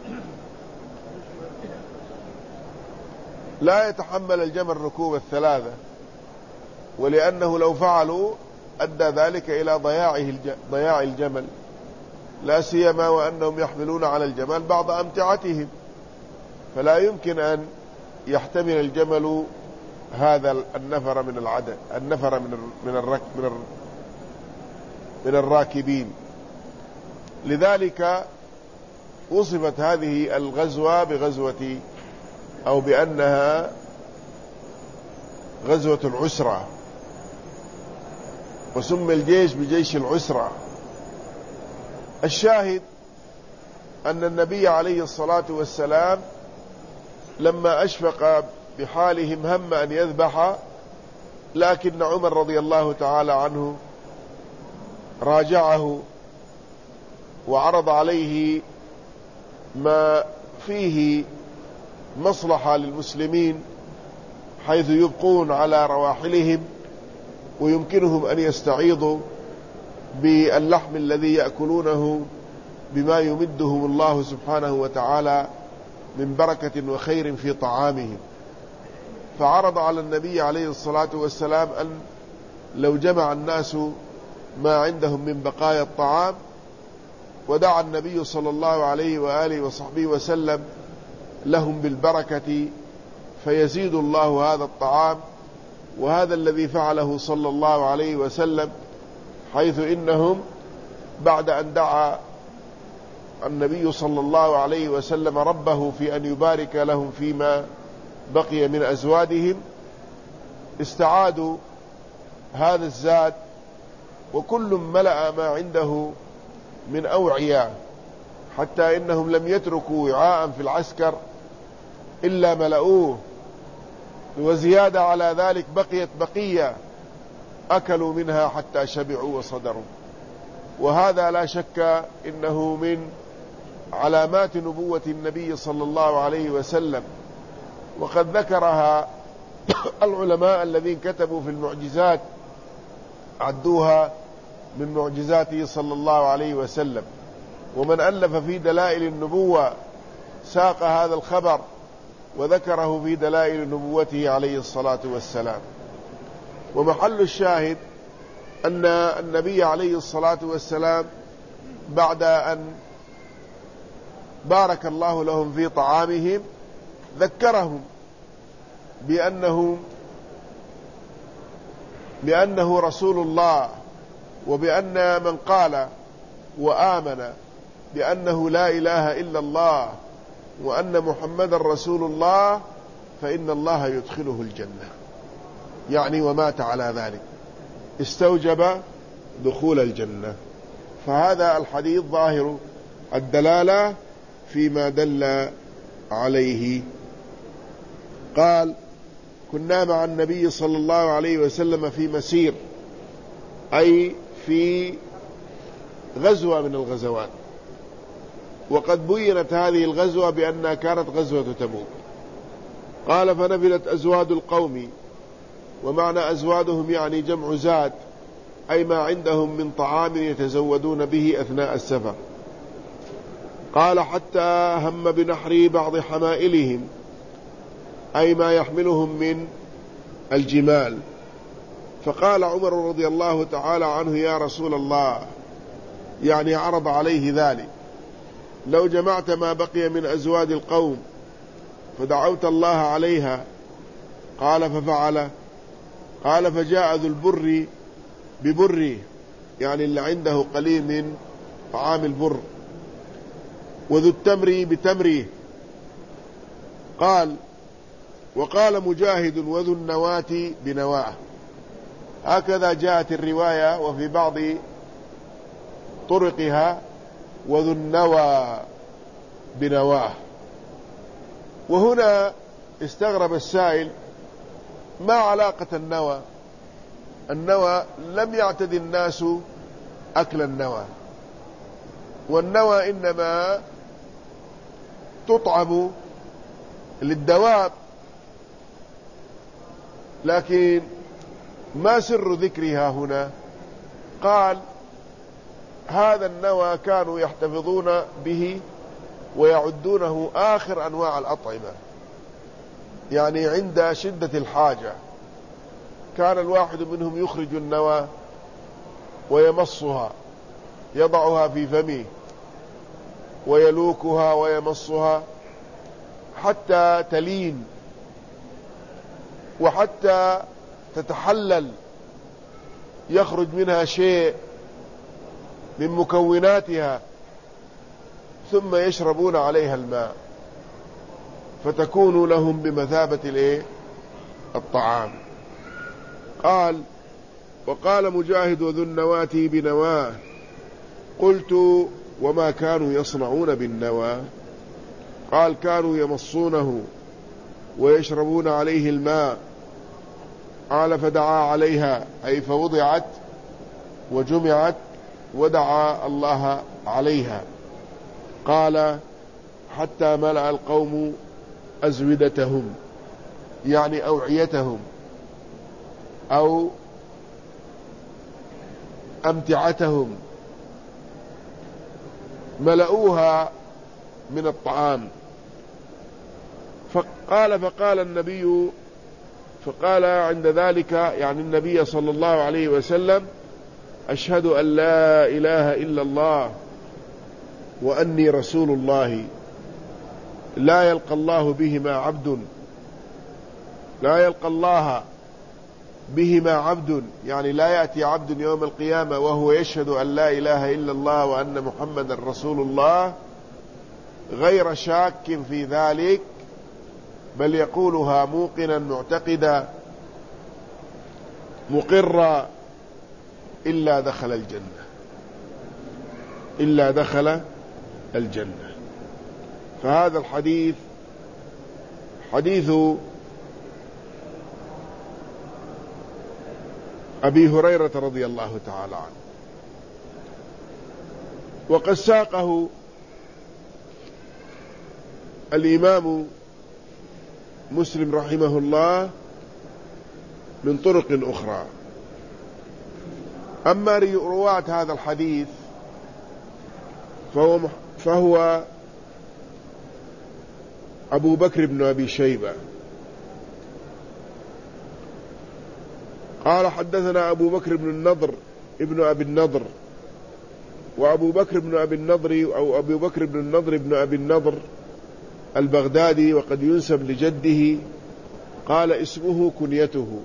لا يتحمل الجمل ركوب 3، ولأنه لو فعلوا أدى ذلك إلى ضياع الجمل، لا سيما وأنهم يحملون على الجمل بعض أمتعتهم، فلا يمكن أن يحتمل الجمل هذا النفر من العدد، النفر من الراكبين. لذلك وصفت هذه الغزوة بغزوة أو بأنها غزوة العسرة، وسمي الجيش بجيش العسرة. الشاهد أن النبي عليه الصلاة والسلام لما أشفق بحالهم هم أن يذبح، لكن عمر رضي الله تعالى عنه راجعه وعرض عليه ما فيه مصلحة للمسلمين، حيث يبقون على رواحلهم ويمكنهم أن يستعيضوا باللحم الذي يأكلونه بما يمدهم الله سبحانه وتعالى من بركة وخير في طعامهم. فعرض على النبي عليه الصلاة والسلام أن لو جمع الناس ما عندهم من بقايا الطعام، ودعا النبي صلى الله عليه وآله وصحبه وسلم لهم بالبركة فيزيد الله هذا الطعام. وهذا الذي فعله صلى الله عليه وسلم، حيث إنهم بعد أن دعا النبي صلى الله عليه وسلم ربه في أن يبارك لهم فيما بقي من أزوادهم، استعادوا هذا الزاد، وكل ملأ ما عنده من أوعية، حتى إنهم لم يتركوا وعاء في العسكر إلا ملأوه، وزيادة على ذلك بقيت بقية أكلوا منها حتى شبعوا وصدروا. وهذا لا شك إنه من علامات نبوة النبي صلى الله عليه وسلم، وقد ذكرها العلماء الذين كتبوا في المعجزات، عدوها من معجزاته صلى الله عليه وسلم. ومن ألف في دلائل النبوة ساق هذا الخبر وذكره في دلائل نبوته عليه الصلاة والسلام. ومحل الشاهد أن النبي عليه الصلاة والسلام بعد أن بارك الله لهم في طعامهم ذكرهم بأنه رسول الله، وبأن من قال وآمن بأنه لا إله إلا الله وأن محمد رسول الله فإن الله يدخله الجنة، يعني ومات على ذلك استوجب دخول الجنة. فهذا الحديث ظاهر الدلالة فيما دل عليه. قال: كنا مع النبي صلى الله عليه وسلم في مسير، أي في غزوة من الغزوات، وقد بينت هذه الغزوة بأنها كانت غزوة تبوك. قال: فنفلت أزواد القوم، ومعنى أزوادهم يعني جمع زاد، أي ما عندهم من طعام يتزودون به أثناء السفر. قال: حتى هم بنحر بعض حمائلهم، أي ما يحملهم من الجمال. فقال عمر رضي الله تعالى عنه: يا رسول الله، يعني عرض عليه ذلك، لو جمعت ما بقي من أزواد القوم فدعوت الله عليها. قال: ففعل. قال: فجاء ذو البر ببره، يعني اللي عنده قليل من طعام البر، وذو التمر بتمره. قال: وقال مجاهد: وذو النواة بنواه. هكذا جاءت الرواية، وفي بعض طرقها وذو النوى بنواه. وهنا استغرب السائل: ما علاقة النوى؟ النوى لم يعتد الناس أكل النوى، والنوى إنما تطعم للدواب، لكن ما سر ذكرها هنا؟ قال: هذا النوى كانوا يحتفظون به ويعدونه آخر أنواع الأطعمة، يعني عند شدة الحاجة كان الواحد منهم يخرج النوى ويمصها، يضعها في فمه ويلوكها ويمصها حتى تلين وحتى تتحلل، يخرج منها شيء من مكوناتها، ثم يشربون عليها الماء فتكون لهم بمثابة الطعام. قال: وقال مجاهد: وذو النواة بنواه. قلت: وما كانوا يصنعون بالنوى؟ قال: كانوا يمصونه ويشربون عليه الماء. قال: فدعا عليها، أي فوضعت وجمعت ودعا الله عليها. قال: حتى ملأ القوم أزودتهم، يعني أوعيتهم أو أمتعتهم، ملؤوها من الطعام. فقال النبي، فقال عند ذلك يعني النبي صلى الله عليه وسلم: أشهد أن لا إله إلا الله وأني رسول الله. لا يلقى الله بهما عبد، لا يلقى الله بهما عبد، يعني لا يأتي عبد يوم القيامة وهو يشهد أن لا إله إلا الله وأن محمد رسول الله غير شاك في ذلك، بل يقولها موقنا معتقدا مقرا، إلا دخل الجنة، إلا دخل الجنة. فهذا الحديث حديث أبي هريرة رضي الله تعالى عنه، وقد ساقه الإمام مسلم رحمه الله من طرق أخرى. أما رواة هذا الحديث فهو أبو بكر بن أبي شيبة قال حدثنا أبو بكر بن النضر ابن أبي النضر، وأبو بكر بن أبي النضر أو أبو بكر بن النضر ابن أبي النضر البغدادي، وقد ينسب لجده، قال اسمه كنيته،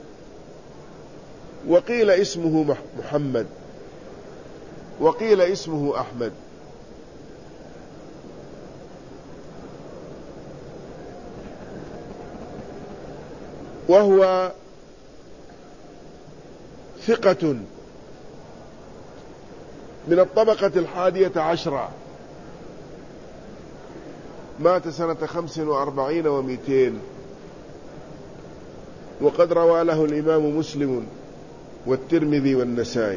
وقيل اسمه محمد، وقيل اسمه أحمد. وهو ثقة من الطبقة 11، مات سنة 45 و200، وقد روى له الإمام مسلم والترمذي والنسائي.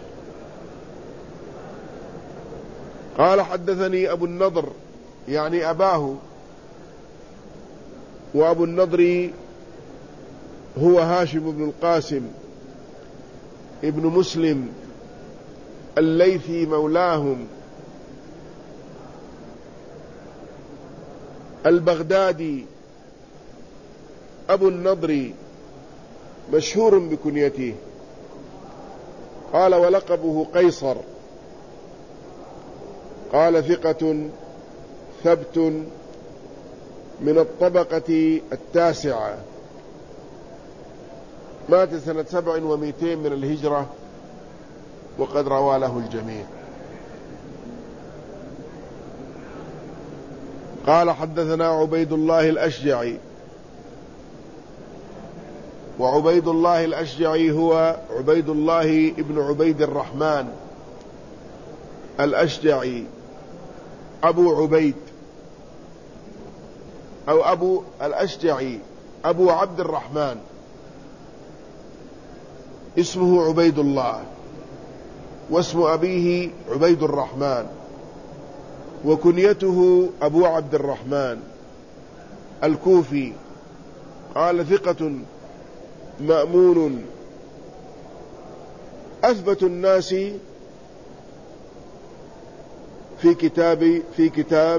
قال حدثني أبو النضر يعني أباه، وأبو النضر هو هاشم بن القاسم ابن مسلم الليثي مولاهم البغدادي أبو النضر مشهور بكنيته. قال ولقبه قيصر. قال ثقة ثبت من الطبقة 9، مات سنة 700 من الهجرة، وقد روى له الجميع. قال حدثنا عبيد الله الأشجعي، وعبيد الله الأشجعي هو عبيد الله ابن عبيد الرحمن الأشجعي أبو عبيد، أو أبو الأشجعي أبو عبد الرحمن، اسمه عبيد الله، واسم أبيه عبيد الرحمن، وكنيته أبو عبد الرحمن الكوفي. قال ثقة مأمون، أثبت الناس في كتاب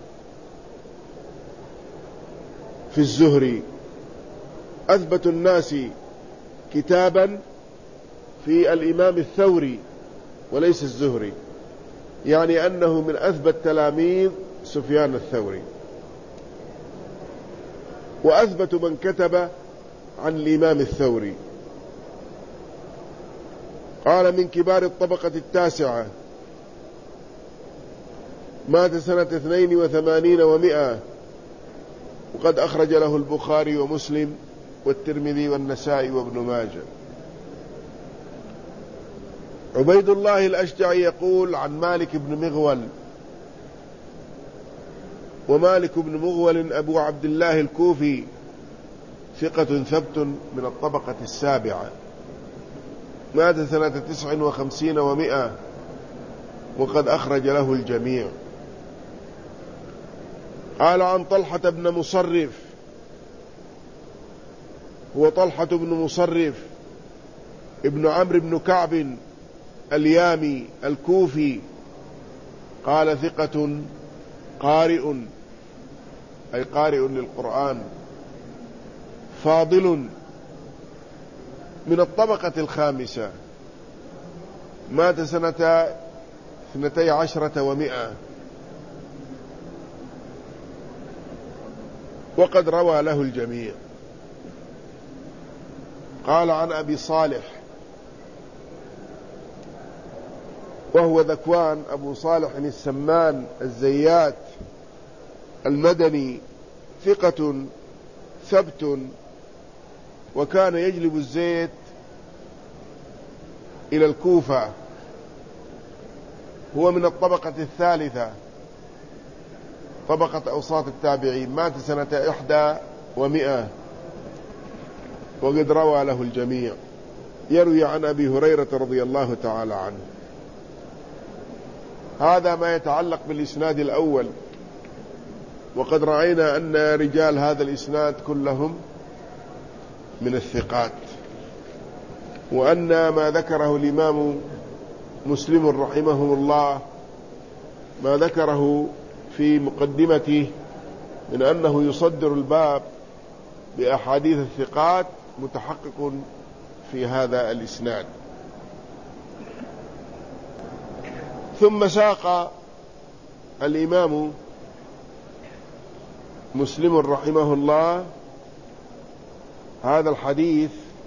في الزهري، أثبت الناس كتابا في الإمام الثوري وليس الزهري، يعني أنه من أثبت تلاميذ سفيان الثوري، وأثبت من كتب عن الإمام الثوري. قال من كبار الطبقة 9، مات سنة 82 و100، وقد أخرج له البخاري ومسلم والترمذي والنسائي وابن ماجه. عبيد الله الأشجعي يقول عن مالك بن مغول، ومالك بن مغول أبو عبد الله الكوفي ثقة ثبت من الطبقة 7، مات سنة 59 و100، وقد أخرج له الجميع. قال عن طلحة بن مصرف، هو طلحة بن مصرف ابن عمرو بن كعب اليامي الكوفي، قال ثقة قارئ، أي قارئ للقرآن، فاضل من الطبقة 5، مات سنة 12 و100، وقد روى له الجميع. قال عن أبي صالح، وهو ذكوان أبو صالح السمان الزيات المدني، ثقة ثبت، وكان يجلب الزيت إلى الكوفة، هو من الطبقة 3، طبقة أوساط التابعين، مات سنة 1 و100، وقد روى له الجميع. يروي عن أبي هريرة رضي الله تعالى عنه. هذا ما يتعلق بالإسناد الأول. وقد رأينا أن رجال هذا الإسناد كلهم من الثقات، وأن ما ذكره الإمام مسلم رحمه الله، ما ذكره في مقدمته من أنه يصدر الباب بأحاديث الثقات متحقق في هذا الإسناد. ثم ساق الإمام مسلم رحمه الله هذا الحديث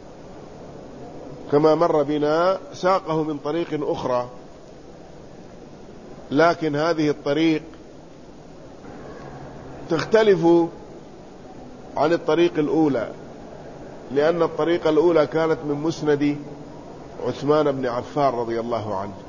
كما مر بنا، ساقه من طريق أخرى، لكن هذه الطريق تختلف عن الطريق الأولى، لأن الطريقة الأولى كانت من مسند عثمان بن عفان رضي الله عنه،